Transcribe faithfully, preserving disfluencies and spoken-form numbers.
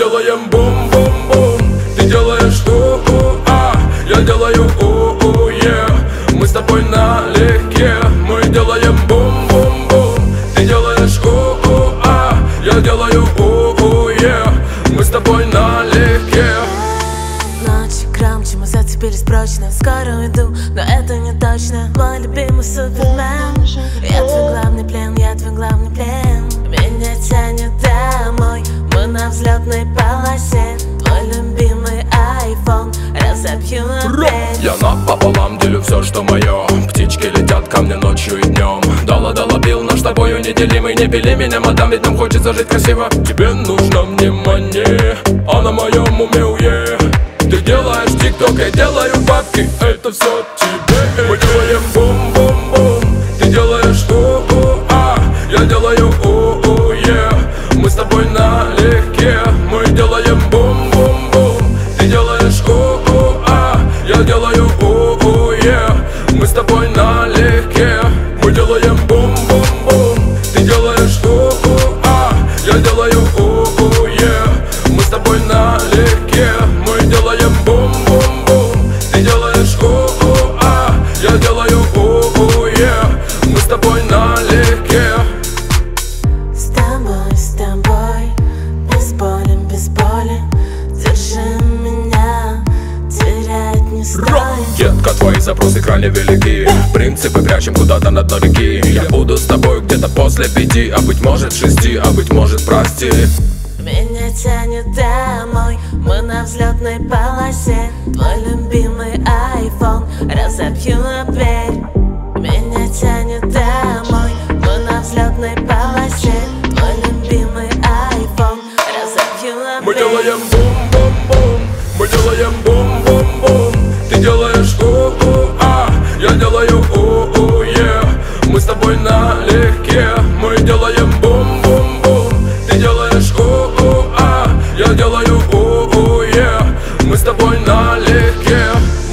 делаем бум-бум-бум, ты делаешь у-у-а, я делаю у-у-е. Мы с тобой налегке, мы делаем бум-бум-бум, ты делаешь у-у-а, я делаю у-у-е. Мы с тобой налегке. Ночь громче, мы зацепились прочно. Скоро уйду, но это не точно. Мой любимый супермен, я твой главный плен, я твой главный плен. Меня тянет домой, мы на взлетной полосе. Твой любимый айфон, разобью опять. Я напополам делю все, что мое. Птички летят ко мне ночью и днем. Дала-дала бил, наш с тобою неделимый. Не бели меня, мадам, ведь нам хочется жить красиво. Тебе нужно внимание, а на моем уме уе. Ты делаешь тик-ток, я делаю бабки, это все тебе. Мы делаем бум-бум-бум, ты делаешь у-у-а, я делаю у-у-е. Мы с тобой налегке, мы делаем бум-бум-бум, ты делаешь у-у-а, я делаю у-у-е. Мы с тобой налегке, мы делаем бум-бум-бум, ты делаешь у-у-а, я делаю у-у-е. Мы с тобой налегке, мы делаем бум-бум-бум, ты делаешь у-у-а, я делаю у-у-е. Мы с тобой налегке. С тобой, с тобой, без боли, без боли. Держи меня, терять не стоит. Детка, твои запросы крайне велики. Принципы прячем куда-то на дно реки. Я буду с тобой где-то после пяти, а быть может шести, а быть может прости. Меня тянет домой, мы на взлетной полосе. Твой любимый айфон, разобью опять. Меня тянет домой, мы на взлетной полосе. Твой любимый айфон, разобью опять. Мы делаем бум-бум-бум, мы делаем бум-бум-бум, ты делаешь у-у-а, я делаю у-у-е. Мы с тобой налегке, мы делаем бум-бум-бум, ты делаешь у-у-а, я делаю у-у-е. Мы с тобой налегке.